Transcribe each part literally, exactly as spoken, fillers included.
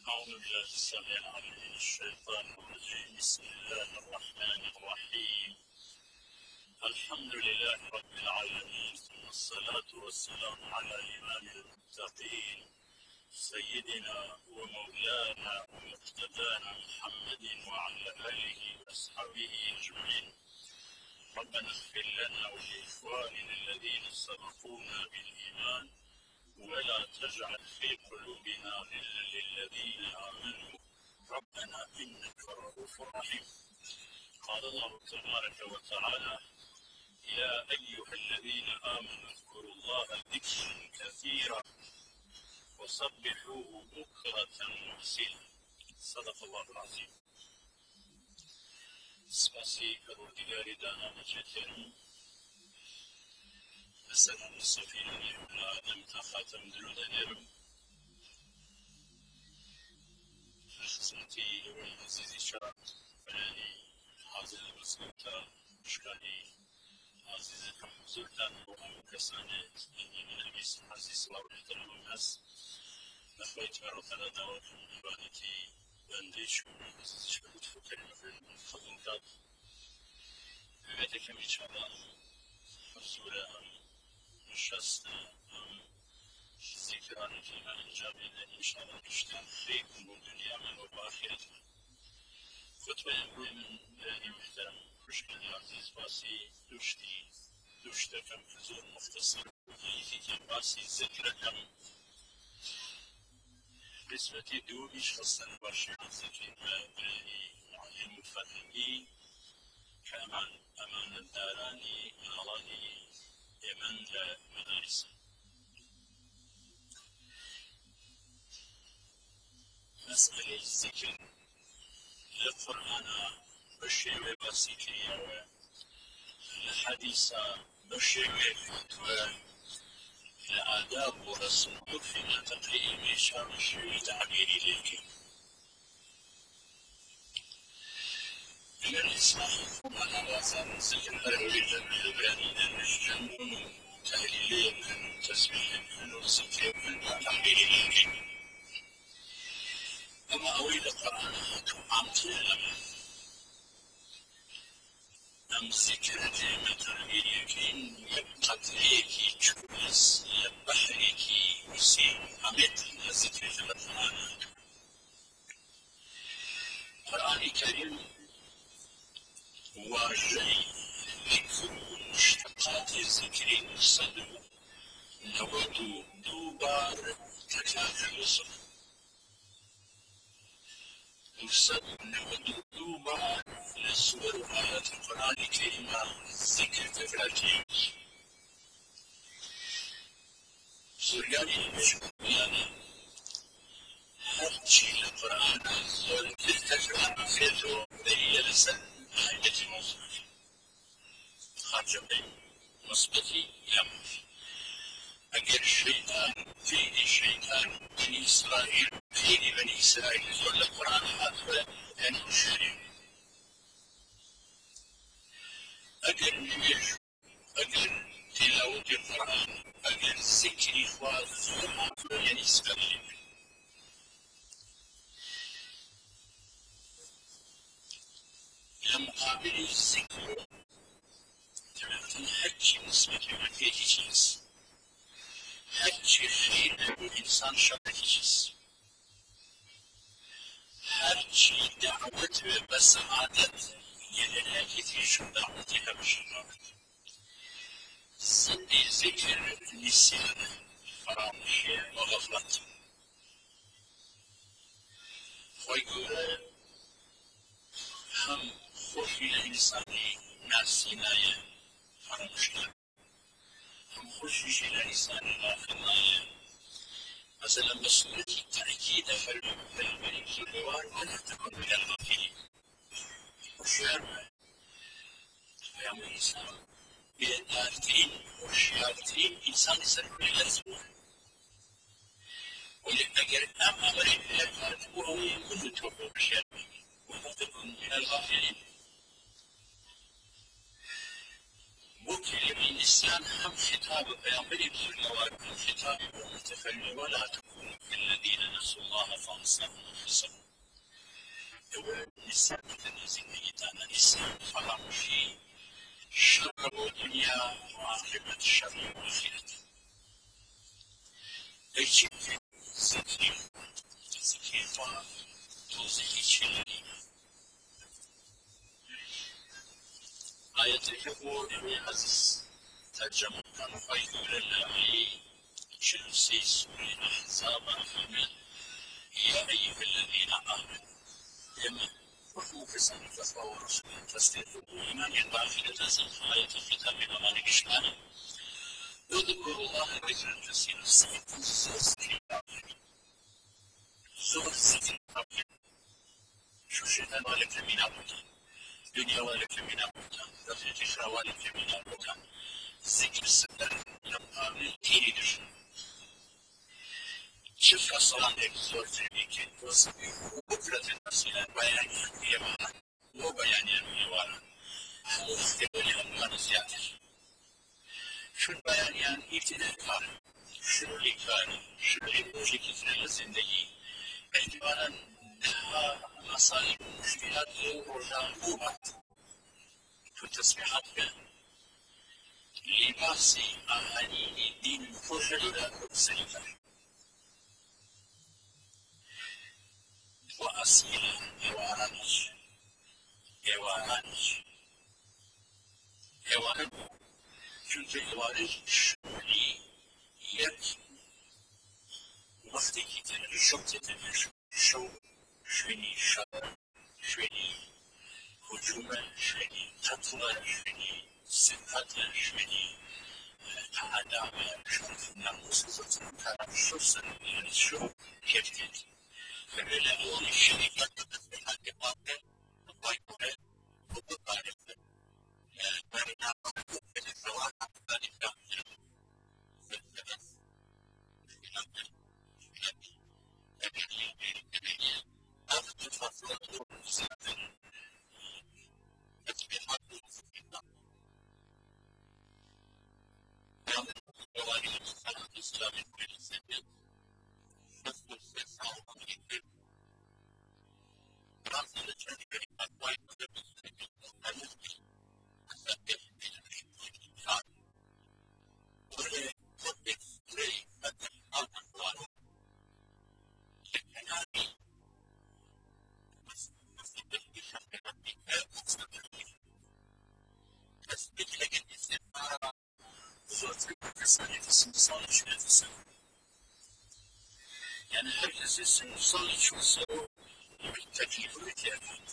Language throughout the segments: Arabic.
أعوذ بالله السميع العليم من الشيطان الرجيم. بسم الله الرحمن الرحيم. الحمد لله رب العالمين، ثم الصلاة والسلام على إمام المتقين سيدنا ومولانا ومقتدانا محمد وعلى آله وأصحابه أجمعين. ربنا اغفر لنا ولإخواننا الذين سبقونا بالإيمان ولا تجعل في قلوبنا غلا للذين آمنوا ربنا إنك رؤوف رحيم. قال الله تبارك وتعالى: يا أيها الذين آمنوا اذكروا الله ذكرا كثيرا وسبحوه بكرة وأصيلا. صدق الله العظيم. سپاسی پروردگار دانا نجاتیم، السلام الصفي آدم تخاتم درود نيرم خزمتي والعزيز شاب فلاني حاضر المسلمة مشكاني عزيزكم زلطان وهم كسانة النبي عزيز الله واحترم الناس نخويت مرة دعوكم عبادتي بنديش عزيز شاب تفكر في خدمتات ببيتكم إن شاء الله السورة نشست ذكران فيما الجامعة إن شاء الله نشتغل فيكم والدنيا من وباخرة خطبة من بني محترم مشكل عزيز باسي دوشتي دوشتكم فزور مختصر وحيثي كم باسي ذكركم نسبة دو بيش خصنا باشي عن ذكر بني معلم الفهمي كمان أمان الداراني أغاني يمن لا مدارس مسألة الذكر القرآن بشيء بسيطة الحديث بشيء فتوى الآداب ورسم فينا تقريب شام الشيء تعبيري لك من الإسلام وأنا واسم ذكر الرجل الإبراني الجنون تهليل تسبيح وذكر تعبيري لك أما أويل القرآن عم تعلم أم ذكر دائما إليكين يبقتليكي تشوز يبحريكي وسيم عمت ذكر القرآن القرآن الكريم واجري ذكر مشتقات الذكر مقصد نود دوبار تكاد الوصف مقصد نود دوبار لسور آيات القرآن الكريم ذكر تفراتي سورياني مشكوياني هرچی القرآن زور تجربة فيتو بهي لسن حياتي موصول خرجبي مثبتي يم اگر الشيطان فيه الشيطان بني إسرائيل فيه بني إسرائيل زور القرآن هاتوا يعني الشريف اگر نويش اگر تلاوة القرآن اگر ذكر إخوات زور هاتوا يعني إسرائيل لمقابل الذكر تمام حج نسبة لمكيه شيء حج خير الإنسان شركيس حج دعوة بسعادة يلي في شو دعوتها بشرات سندي ذكر نسيان فرامية وغفلة ويقول هم خوفي الإنساني ناسينايا فرامشنا هم خوشي الإنساني ناخنايا مثلا مسؤولية التأكيد فالملك الجوار ولا تكن من الغافلين وشيار يا إنسان بيدارتين وشيارتين إنسان يسرق الأسبوع ولأجر أم أمر الأفراد وهو كل توبة بشيار ولا تكن من الغافلين وكلمة الإنسان هم خطاب بيعمل بسرعة خطاب المتفل ولا تكونوا كالذين نسوا الله فانسا حسن دوام نسان زندگی تنها نسان فراموشی شر و دنیا و عاقبت شر و آخرت ایچی ذکری ذکری فا توضیحی چلی آیت کبور امی عزیز ترجمه کن خیلی لعی چلسی سوری احزاب آمن يا أيها الذين آمنوا لما وقوف سنة تصور رسول تصديقوا إيمان الباخرة تنسل آية الكتاب بمعنى إشمالا واذكروا الله ذكرا كثيرا سيكون الذكر زور الذكر شو شيطان والك من أبوتا دنيا والك من أبوتا دفع إخرى والك من أبوتا ذكر السكر لما من كيري دشن شوف أصلا زور ذكر وصبي وقفلة نفسنا بيان يمانا وبيان يمانا مختبر أموال زيادة شو البيان يعني ابتداء كار شو اللي كار شو اللي بوجي كثير الزندگي اعتبارا لها مصالح مشكلات ورجال قوات في التسبيحات كان لباسي أهاني الدين الفجر لا سليفة وأسئلة حوارانش حوارانش حواران چونکه حوارش شوری یک وقتی که تنگی شو تنگی شو شوینی شر شوینی هجوم شوینی قتل شوینی سفت شوینی عدم شرف ناموس زن طرف شو سن شو کفتید خیلی اون شریکت حق واقع باید بود باید برای نام سوال برای يعني هرجز يصلي شو سووا بالتكليف والاتيانات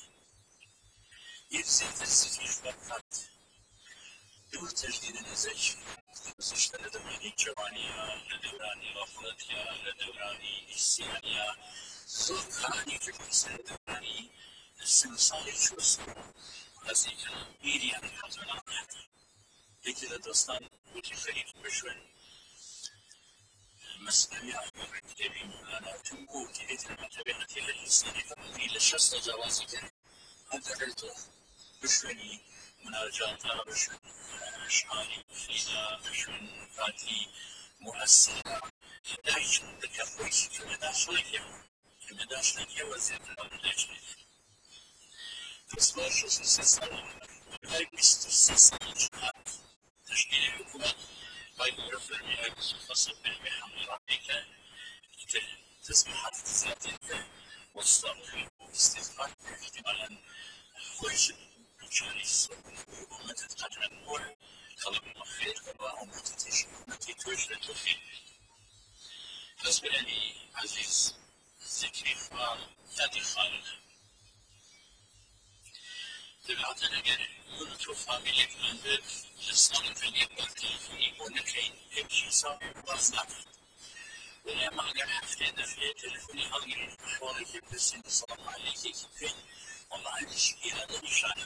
يزيد الزيت والفات يقول تجديد النزاج بس اشترى دوراني جوانيا لدوراني غفلتيا لدوراني إسيانيا زوكاني في الإنسان دوراني السنصالي شو سووا هزيكا إيريان حتنا يكذا دستان وتي خريف بشوين مسألة أحمد الكريم أنا تنقو تريد المتابعة للإنسان فمضي لشخص جوازك أدرته بشوني مناجاة بشون أشعاري فيها بشون فاتي مؤثرة دايش بكفويش كما داشلك كما داشلك وزير الأملاك بس ما شو سيسان هاي بيستو سيسان جهات تشكيل الحكومة باي مرفر من خاصة بالمحن ربك تسمح تزيادك والصبر والاستغفار احتمالا خوش بچاری وما تتقدم الأول طلب الخير وما تتش ما تتوجه للخير بالنسبة لي عزيز ذكري فادي خالد دلعت أنا قال كنت فاميلي من الصالح في اليوم يقول لك يمشي صار وصنع ولا ما قال حفلة في تلفوني هذه حوالي بس السلام عليك كيف والله عندي شيء هذا نشانه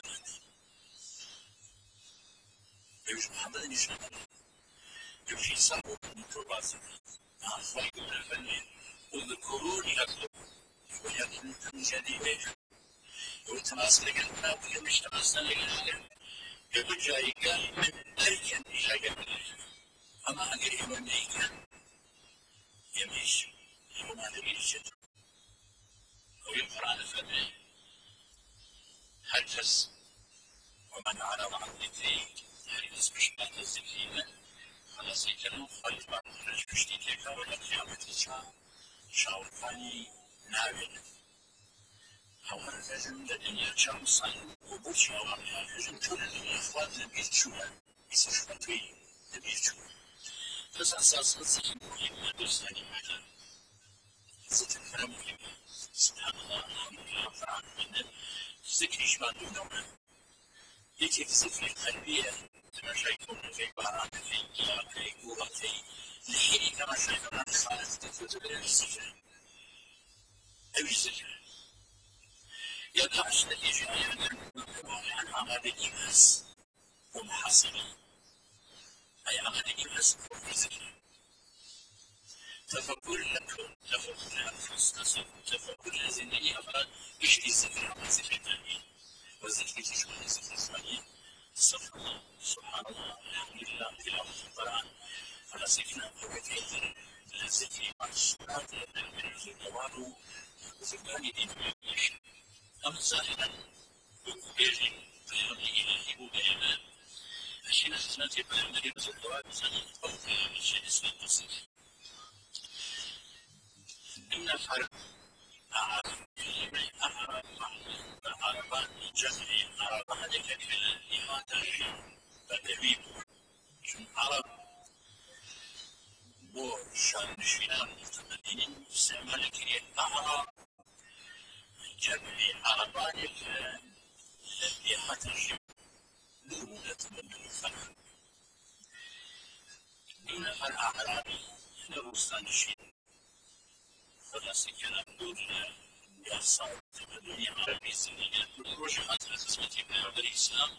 يوش محمد نشانه يمشي صار وترباز أخوي من الفنان وذكروني أكتب ويكون جديد وتواصل لنا ويمشي تواصل لنا يقول جاي قال من أي شيء أما أجري من أي يمشي يوم هذا يمشي القرآن فرمي هر کس ومن أعرض عن ذكري هر کس پشتبند از ذکری من خلاصی کنم خواهی بعد رج پشتی تکا و لقیامتی چا شاورکانی ناوێن هەوڵ دەژم لە دنیا چاوسان و بۆ چاوام دەژم چۆن لە دنیا خوات لە بیر چووە ئیسەش بە توی لە بیر چووە کەس ئەساسا زیکی مهمە دۆستانی مادە زیکر فرە مهمە سبحان الله الحمدلله قرآن خوێندن زیکریش بادوونەوە یەکێک زیکری قەلبیە تەماشای کۆنەکەی باران دەکەی گیاکەی گوڵەکەی لە حینی تەماشای باران خالت دەکەوتە بەلای زیکر ئەوی زیکر یا داعش نتيجة عن عملية بس ومحصلة أي عملية بس في ذكر تفكر لكم تفكر لأنفس تفكر لزندگی أفراد إشتي ذكر عمل ذكر تاني والذكر تشمل ذكر ثاني استغفر الله سبحان الله الحمد لله تلاوة القرآن على سكنة وكثير للذكر مع الصلاة من الجوار وذكراني دين ويش أم ظاهرا بيجي بيعني إلهي وبيعمل الشيء الذي بيعمل النبي صلى الله عليه وسلم أو في الشيء الإسلام بسيط إن الفرق أعرف كلمة أعرف أعرف جمعي أعرف هذه كلمة إماتة بدوي شن عرب بو شان شينان متمدنين استعمال كلمة أعرف جمعي عرباني لإماتة دولة من الفرق دون الأعرابي لبستان الشين خلاص كلام دولة يحصل تمدني عربي سنية والروجحات الأساسية من الإسلام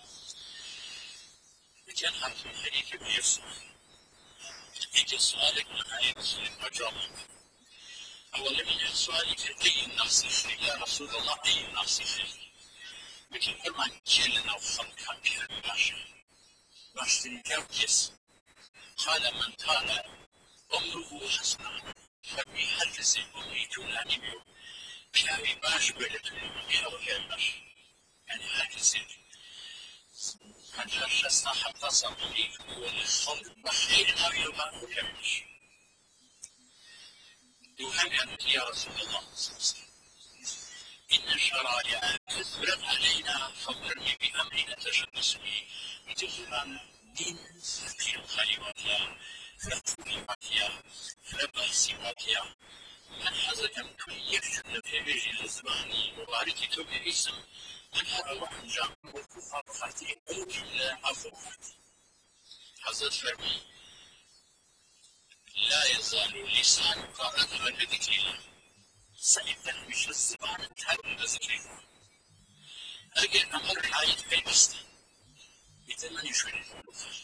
كان حرف الحديث بيرسل يجي سؤالك من أي مسلم أجابك أولا من سؤالك أي نفس الشيء يا رسول الله أي نفس الشيء مثل كمان جيلنا وخلقها بها بباشا باشتري كوكس قال من كان عمره حسنا فبي حدث أميتون أنيبيو كاوي باش بلتون كاوي باش يعني حدث من هرشسنا حتى صمني والخلق بخير ناوي وما مكمش يوهم أنت يا رسول الله صلى الله عليه وسلم إن الشرائع كثرت علينا فمرني بأمرنا تشبث به مثل دين في الخليواتيا فلتوليواتيا فلباسيواتيا من حزكم كل يكشن في بيجي الزباني مبارك توبي اسم من هذا واحد جامع والكفار خاتي أو جملة عفو خاتي حزت فرمي لا يزال لسانك رطبا بذكر الله سيبدأ مش الزبان تهرب بذكر الله أجل أمر حايد في المسجد يتمنى شوية الوخر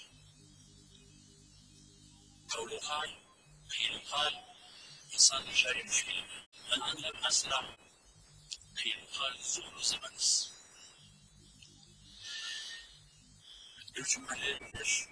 قول قال قيل قال إنسان يشاري مشكلة الآن لم أسرع قيل قال زهر زمنس يجمع للمش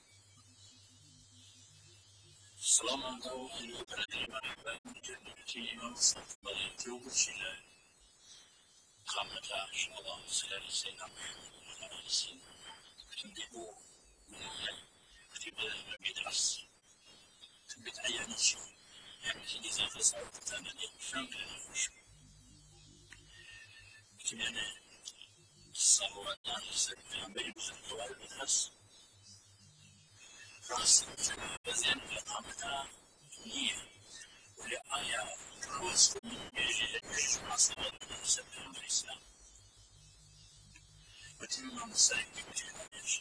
سلام الله عليه وبركاته مرحبا من جنبتي إمام صفبال يتوب الشلال قامتا إن شاء الله سلام سيدنا محمد وعلى آله سيدنا كتبه كتب بيدرس كتبت أيام شيء يعني في نزاع صار تتمنى فهم الوش كتبنا الصلوات على سيدنا محمد وعلى آله الناس راس بزين لقامتها نية ولآية راس من يجي للجيش عصبا من سبيل الإسلام وتنمى مسائل بوجه الجيش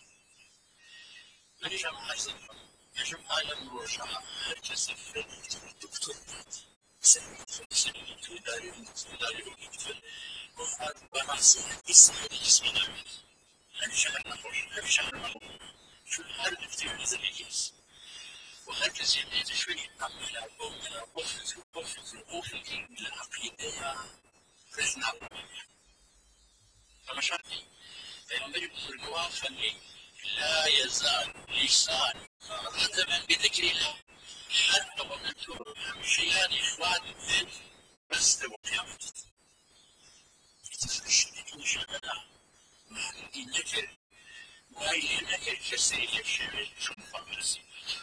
نجم حزن نجم عالم روشا هركز في الدكتور سنة سنة تداري تداري وكتب وفات براسي اسم اسم نامي هل شهر نخوش هل شهر نخوش شو هل نكتب نزل يجيس وهركز يميز شوي نعمل أبونا وفز وفز وفز العقيدة يا رزنا ربنا فما شرطي فيوم يقول الواقع لا يزال لسانك رطبا بذكر الله حتى ومن ترهم شيئا إخوان الذات بس وقيامته تفشيني وشغلها محدودين لك وهي لك كسرية شمال شنفة برسيمة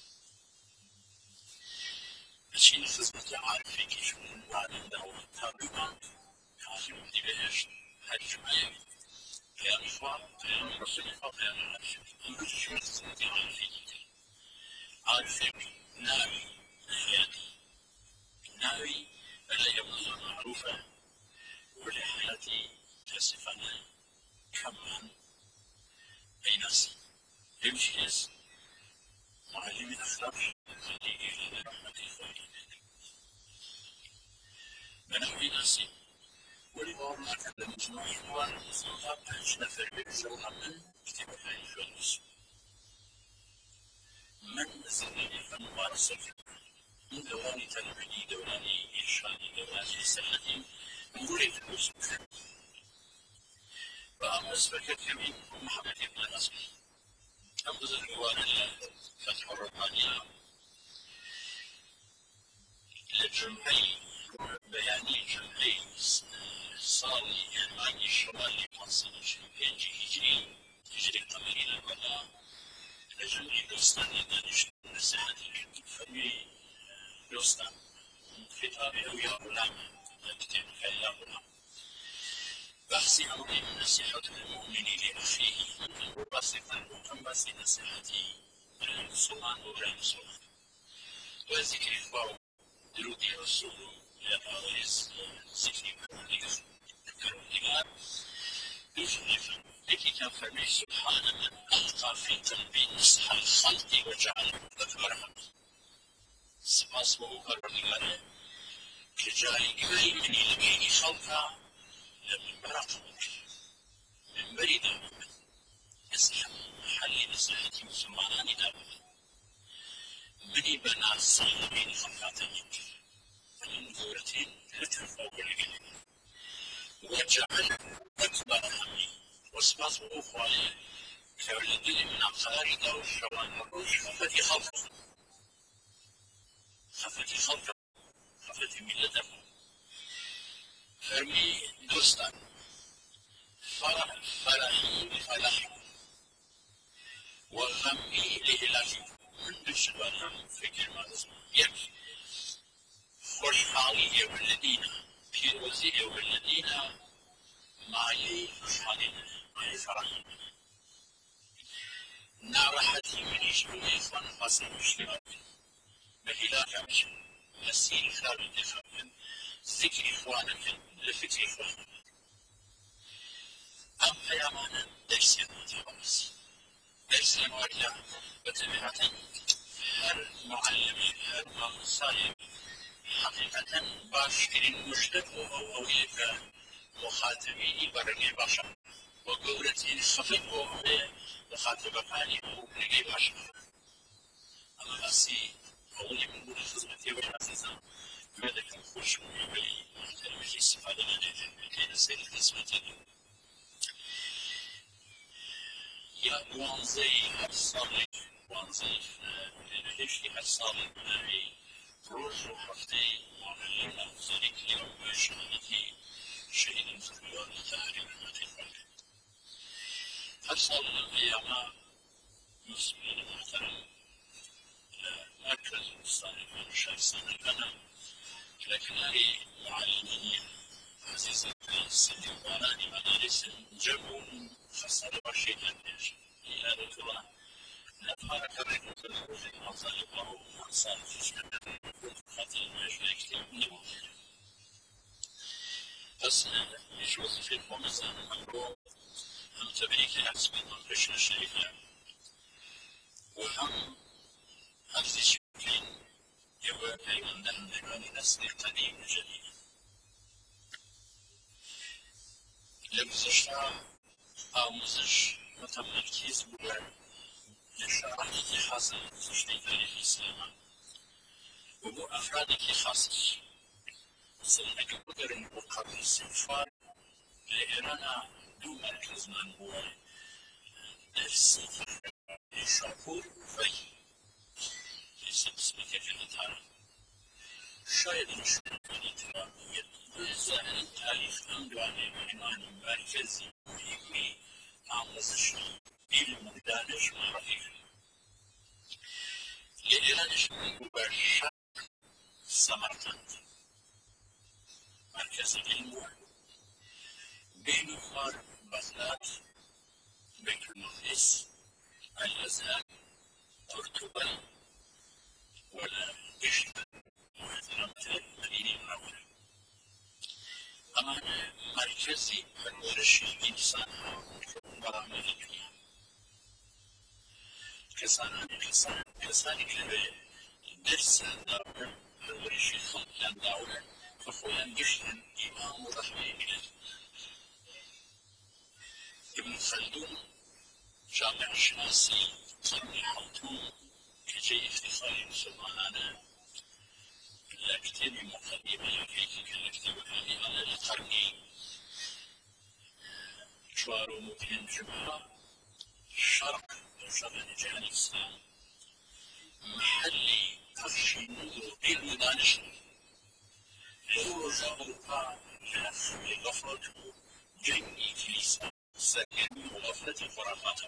بشين خزمة عارفيك شون بعد دعوة تابعا كافي دي بهش هالجمعية قيام إخوان قيام رسول الله قيام العرش أمر شمال خزمة عارفيك عارفيك ناوي حياتي ناوي ألا يبلغ معروفة ولحياتي تصفا كمان أي نفسي يمشيز معلم الأخلاق الذي إلى رحمة إخواني منحوي نفسي ولبعض ما كلمت مع إخوان صنعات بهش نفر بجونا من كتب هاي الفلس من نزلني فممارسة من دوراني تنبيني دوراني إرشادي دوراني سنتي نقولي فلوس فأمس فكرتي محمد بن نصر أمز الجوار فتح الربانية لجمعي بياني جمعي صالي يعني الشمالي خمسة وعشرين هجري هجري قمري للولاء لجمعي دوستاني دانش نسحتي فمي دوستان خطابي أو يا غلام كتاب يا غلام بحثي أمري من نصيحة المؤمن لأخيه وبسيطا وقنبسي نصيحتي سلطان ورحم سلطان وذكر إخوة درودي رسول لأباريس ذكر كروليس كروليغار يجنف لكي كان فرمي سبحان من ألقى في قلبي نصح الخلق وجعله أكبرهم سباس وكروليغار كجاي جاي من يلقيني خلقا لمن برقمك من بريد يصح محلي نصيحتي مسماني دابا مني بنا صاحبين خلقاتك فمن دورتين لترفع القلب وجعل أكبر همي وصفات أخواني كولدني من الخارج والشوان والروش خفتي خلقه خفتي خلقه خفتي ملته فرمي دوستان فرح فرحي فلحي وغمي لإلهي كل شبان فكر مازم يكفي خوشحالی والذین پیروزی والذین معي خوشحالی معي فرح ناراحتی منیش بوی خان خاصی مشتبه بهلاك مش نسيل خارج خمن ذكر إخوانك لفكر إخوانك أم أيامنا درس المتوارث درس الموارث بطبيعة هر معلم هر مصايب حقيقة باشترين مشتق وهوية مخاطبيني برني باشا وقولتي خفت وهوية مخاطبة وبرني باشا أما أسي أولي من قول خدمتي والعزيزة ماذا خوش بي محترم في استفادة لديه كي نسير خدمتي يا وانزي الصالح وانزي ليشتي الصالح معي روح وحفتي وعلينا ذلك اليوم شهادتي شهيد خلوان تهريب المتفق حصل الأيام مسلمين محترم مركز الصالح شخصنا لنا لكن هذه معلمين عزيزة السيد واناني مدارس جبون خسر بشيئا إلى الله نفارك رجل الخروج المصالح ومحصان في شهادة خاطر المشايخ يبنوا بس يجوز في الممزن أمره هم تبريك حسب المنقشة الشريفة وهم حفظ شكين يوابي من دهن نسل قديم جديد لمزشها آموزش متمركز بوار لشرائط حاصل تشتي تاريخ الإسلام وبو أفرادك خاصة سنك بقرن وقبل السنفار لإرانا دو مركز من هو درس شاكور في اسمك في الإطار شايد نشوف الإطار يزعل التاريخ أمدواني من مرکزی علمی آموزش علم و دانش معرفی لإعلانش مباشرة سمرقند مركز العلم بين الخار بغداد بيت المقدس الأزهر قرطبة ولا قشطة محترمة المدينة المنورة أما مركزي پرورش انسان ها برامج دنیا کسانی کسان کسانی که به درس دارن پرورش خلقیان دارن که خودن گشتن امام و رحمه کرد ابن خلدون جامع شناسی قرن حوتون که جای افتخاری مسلمانانه لكتاب مقدمة كيف كنكتب هذه على القرن شوارو ممكن جمعة شرق وشمال جهة الإسلام محلي تفشي نور علم دانش روز أوروبا كافي غفلة جني كنيسة سكن وغفلة خرافات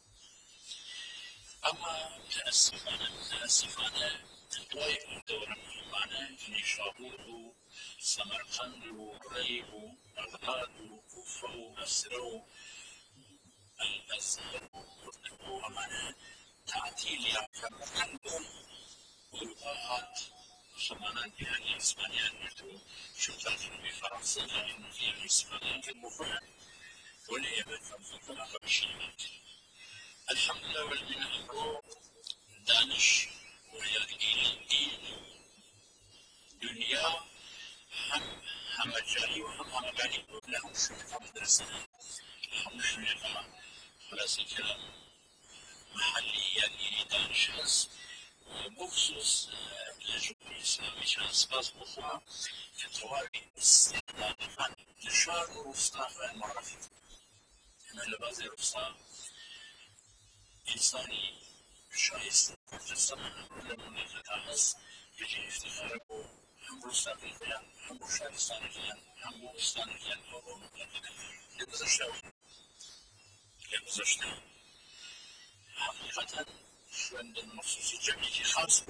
أما تأسفانا تأسفانا تطويق الدورة المهمانة نيشابور سمرقند وريب بغداد وكوفة وبصرة الأزهر وقرطبة أمانة تعطيل يعتبر عندهم أوروباهات شمالا يعني إسبانيا نرتو شفتها في فرنسا لأنه في إسبانيا كالمفرد واليمن فالفكرة فبشيمات الحمد لله والمنة دانش ويرقين دين دنيا هم هم جاري وهم هم جاري لهم شركة مدرسة الحمد لله خلاص الكلام محلي يعني دانش هز بخصوص الجمهورية الإسلامية كان أسباب أخرى كتواري استعداد عن انتشار رفضاء المعرفة أنا لبازي رفضاء إنساني شايست في الزمن لما نتعرض يجي افتخاره هم رفضاء هم شايستان هم بوستان هم لگذشته لگذشته حقيقة عندنا مخصوص جميع خاص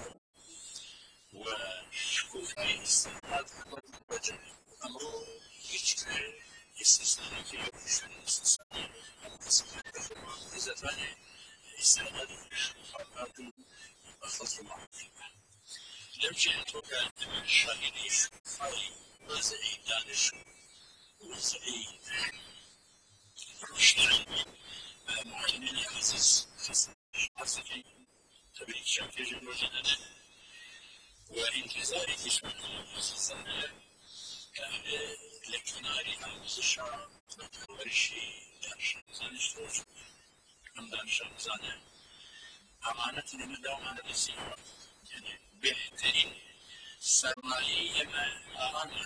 وشكوفي استعداد وجه أمره يشكل استثناء في يوم استثناء المقصود إذا ثاني استعداد الحركات أخص المعرفة لم جئت وكانت شاهدي شوفي وزعي دانش وزعي رشد معلمين العزيز حسني تبريك شاكي جمع جدد وانتظاري تشمل السنة كان لكناري عمز الشعر ورشي دانش زانش روش من دانش زانه أمانة من دوام السيارة يعني بهترين سرمایه أمانة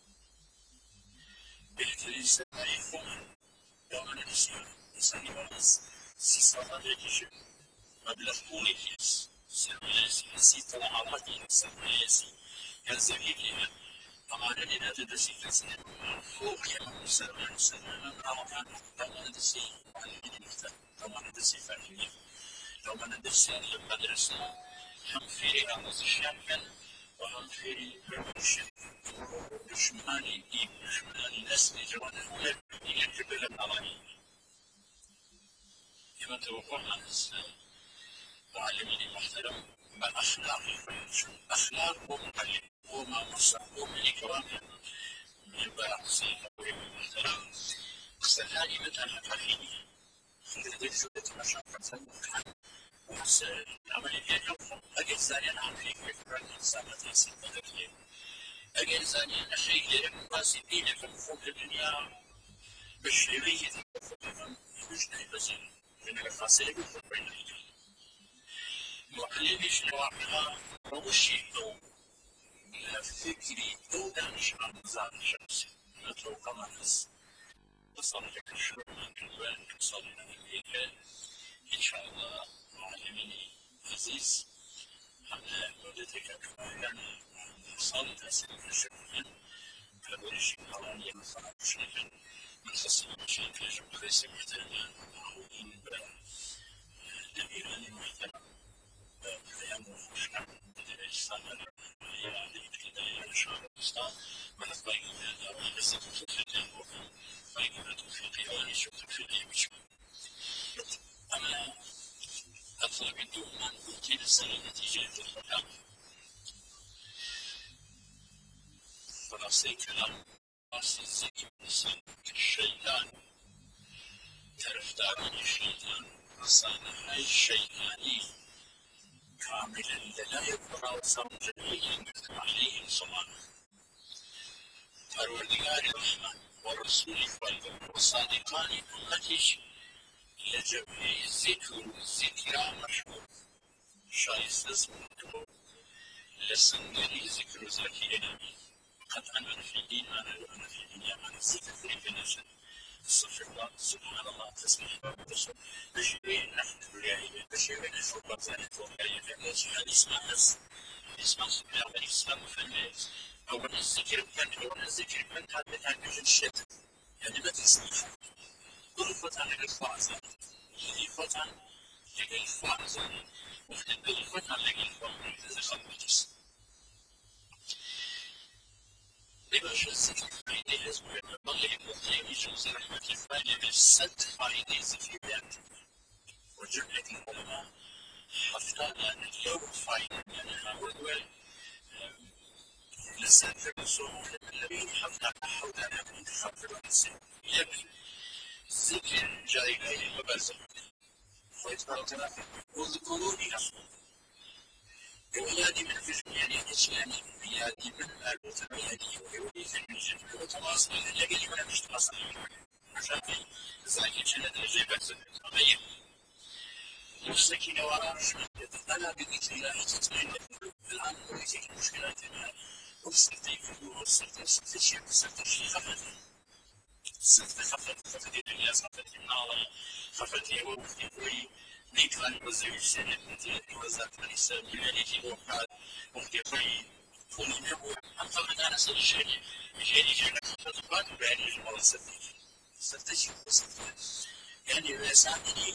بهترين سرمایه ثمن دوام السيارة إنساني باز سيسالا بيجيش مبلغ پولی هست سرمایه سیاسی طلعاتی سرمایه گنزوی أمانة لنا تدسي كسر فوق يوم سرمایه سرمایه أمانة دوام الدسي معلمين مختلف دوام الدسي فاهمين دوام الدسي المدرسة هم في أمز الشامل وهم في برمشة دشماني دين دشماني نسل جوانا هناك يجب للأماني كما توقعنا الإسلام معلمين المحترم ما أخلاق أخلاق ومعلم وما مصر وملك وامن من بعض سيئة المحترم استهاني مثلا فحيني في الدرجة مشاكل سنة وحسن عملية يوم أجل زاني عن في كفر الإنسان تيسي بدرية أجل زاني أخير مباسي دينة في مفهوم الدنيا بشرية تفضل مجنى بزين من الخاصية بفضل معلمش نوعها روشي أو فكري أو دانش عن نظام الشخصي نتوقع مهز تصلح الشروع من الوان تصلح أمريكا إن شاء الله معلميني عزيز على مدتك كمان صلت أسئلة الشروع كبرش الحوالي مصارف شركة من خصنا مشاكل جمهورية محترمة معروفين بالأميران المحترم أيام وفوشنا الإنسان يعني كده شهر الأستاذ من الطريق قصة في الجنوب طريقة في قيام شفت في الجيش أما أطلب بدون أن أوتي السنة نتيجة الحكام فنفسي كلام نفسي الذكي والنسان الشيطان طرفداران الشيطان رسالة هاي الشيطاني كاملا لا يقرأ صوت جميع عليه الصلاة پروردگار رحمة ورسول خير وصادقان أمتش لجميع ذكر ذكرى مشهور شايست اسمه لسنجري ذكر ذكرنا قد أنا في إيمان وأنا في إيمان الذكر في نفسه استغفر الله سبحان الله تسبح وتسبح بشيء نحن لله بشيء نشوف ذلك وكيف اسمع بس اسمع سبحان الإسلام في الناس أول الذكر كان أول الذكر كان هذا كان في الشتاء يعني ما تسمع غرفة عن الفاظة غرفة عن الفاظة وفي غرفة عن الفاظة إذا خلصت لباش الذكر فائدة أسبوع ضل يقضي يجوز رحمة الفائدة السد فائدة زكيات وجملة العلماء حتى أن اليوم فائدة منها والول لسه في الرسول الذي حتى حولنا من خلف الإنسان يبني الذكر جاي إليه المبازة فيتبارك واذكروني أخوه بولادي من فجر يعني إيش يعني بيادي من المتميادي ويولي في المجد وتواصل اللي من مش تواصل عشان ذاك جنة الجيبة طبيعي والسكينة وراء أنا بذكر الله تطمئن القلوب الآن أريد مشكلاتنا وصلت يقولوا وصلت وصلت شيء وصلت شيء خفت صرت خفت خفت الدنيا خفت النار خفت وقتي كوي نيكان وزوج سنة نتي وزات الإسلام يلي وقال وقتي كوي كل يوم أنت أنا سر شيء يجي يجي خفت بعد بعدين والله صرت صرت شيء وصلت يعني لساني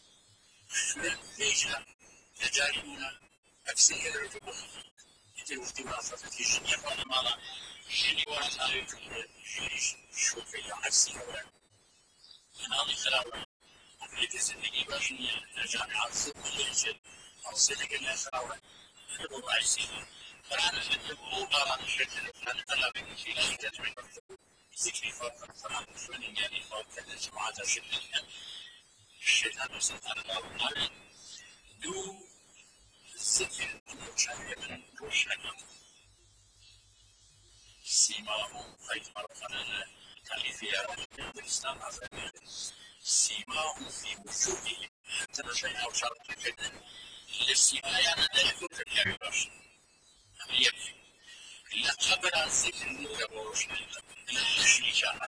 ليش تجاربنا أكثر يدرك يتي وقتي ما خفت يجي يقول مالا جيني وانا يجي شوفي عكسي ولا أنا أضيف خلاوة أريد زندگی باشی جامعات زندگی أو زندگی خلاوة أنا بعيسي فأنا أدعو على الشكل أنا طلب في لا تدري ذكري فقط فأنا فني يعني فقط الجماعات الشديدة الشيطان وسلطان الله عليه دو ذكر المشاهد من روشنا سيماهم حيث مرقنا كاليفيا الإسلام عزيزي سيماهم في وجوههم حتى نشينا وشرط الجنة للسيما أنا لا يكون في الكريباش أنا يكفي إلا قبل الذكر النور وروشنا إلا الشيشة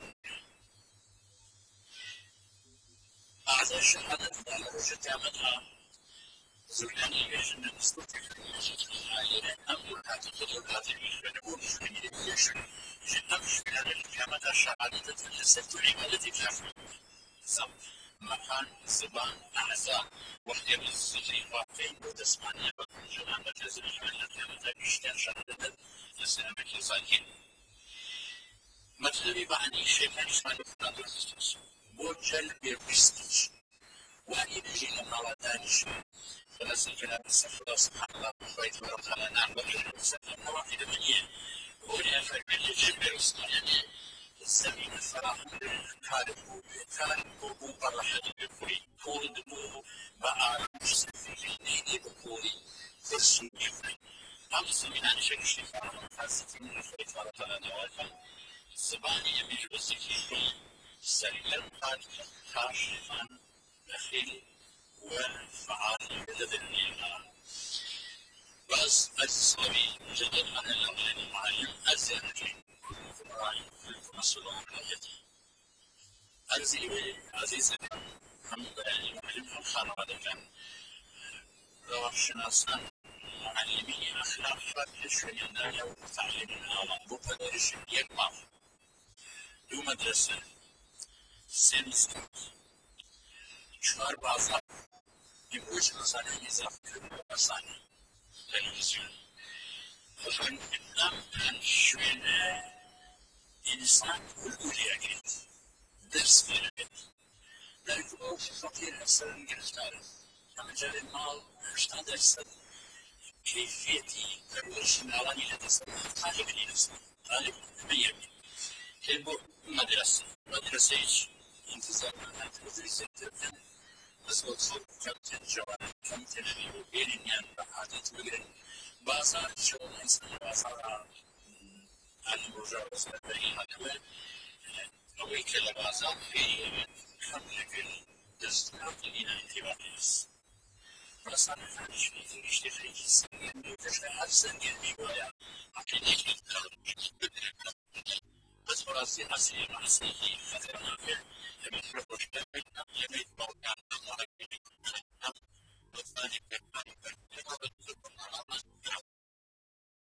أعزى الشهادة على وجه منها زرناني يجن نستطيع في الحالة أمر هذه هذه الفنون في يشن جدا في هذا الكلمة الشهادة لست التي تفهم زم مكان زبان أعزاء وحدة من الزجي واقعين وتسمعني بكل جمال مجازل الحملة الكلمة بيشتر شهادة لسنة بكيزاكين مطلبي بعني شيء من إشمال الفنان الرسطس بوجل بيربستيش وأني بيجي لما ودانش فنزل كلام السفر سبحان الله وخيط ورقنا نعم وجل وسلم واحدة منيه وهي فرق الجبر يعني الزمين الصراحة كاربو كاربو برحة بكوري كورد بو بقى مستفيد نيني بكوري فرسو بكوري هم الزمين عن شكل شفاء خاصة من الخيط ورقنا نوافل زباني يميج بسكي سليم قادمة كاشفا دخيل وفعال لدى بس الصبي جدد عن الأولين المعلم الزيادتين الرأي في مسؤولون الحياتي الزيوي عزيزة محمد علي معلم الخانة هذا كان روح شناسان معلمي أخلاق فتش ويندايا وتعليم الأعلام بقدرش يقمع دو مدرسة سنسور چهار بازار يموج مصانع إضافة مصانع تلفزيون وفن إقام عن شوية إنسان كل يجد درس في البيت لكن هو في خطير أصلا جرفتاره مجال المال مش درس كيفية ترويج العالمي للتصنيع طالب لنفسه طالب مية كيبو مدرسة مدرسة إيش انتظار من مدرسة بس وصل كم تجربة كم تجربة بين يعني بعدت وغيره بازار شو إنسان بازار عن مجرد سبعين هذا أو يكلا بازار في كم لكن دستات لنا انتباهيس بس أنا خارج من يشتغل في السنة يشتغل على السنة يبغى أكيد يشتغل بس براسي أصلي راسي خطرنا في يبي يروح يبي يبي يبغى